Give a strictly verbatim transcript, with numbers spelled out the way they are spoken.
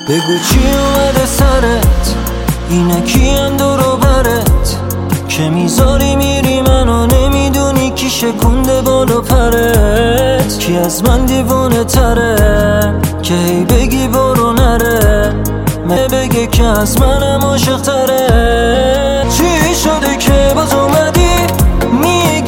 بگو چی اومده سرت، اینه کیم دورو برت که میذاری میری منو نمیدونی کی شکونده بالا پرت. کی از من دیوانه تره که هی بگی برو نره، مه بگه که از منم عاشق تره. چی شده که باز اومدی